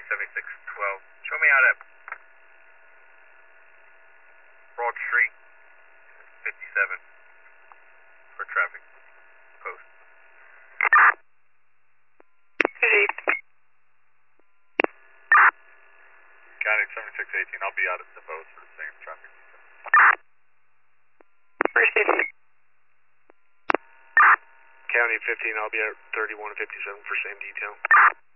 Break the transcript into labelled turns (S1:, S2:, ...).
S1: 7612. Show me out at Broad Street, 57 for traffic post.
S2: County 7618, I'll be out at the post for the same traffic.
S3: County 15, I'll be at 3157 for same detail.